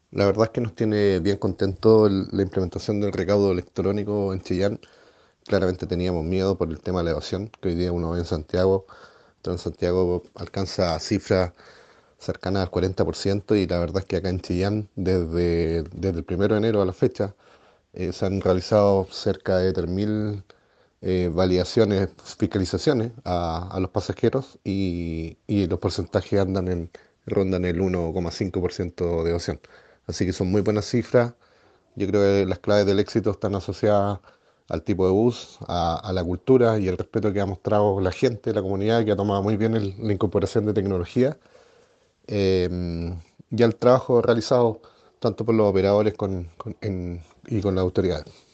La verdad es que nos tiene bien contento la implementación del recaudo electrónico en Chillán. Claramente teníamos miedo por el tema de la evasión, que hoy día uno ve en Santiago. Entonces en Santiago alcanza cifras cercanas al 40% y la verdad es que acá en Chillán, desde el 1 de enero a la fecha, se han realizado cerca de 3.000 validaciones, fiscalizaciones a los pasajeros y los porcentajes rondan el 1,5% de evasión. Así que son muy buenas cifras. Yo creo que las claves del éxito están asociadas al tipo de bus, a la cultura y el respeto que ha mostrado la gente, la comunidad, que ha tomado muy bien la incorporación de tecnología y al trabajo realizado tanto por los operadores y con las autoridades.